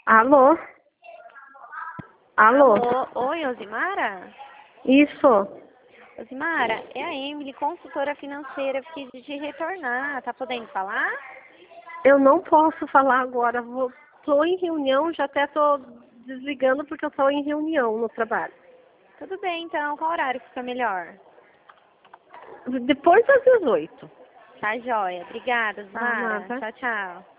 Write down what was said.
Alô? Alô? Alô, oi, Osimara? Isso. Osimara, é a Emily, consultora financeira, fiz de retornar, tá podendo falar? Eu não posso falar agora. Estou em reunião, já até estou desligando porque eu estou em reunião no trabalho. Tudo bem, então, qual horário fica melhor? Depois das 18. Tá joia, obrigada, Tá, Osimara. nada. Tchau, tchau.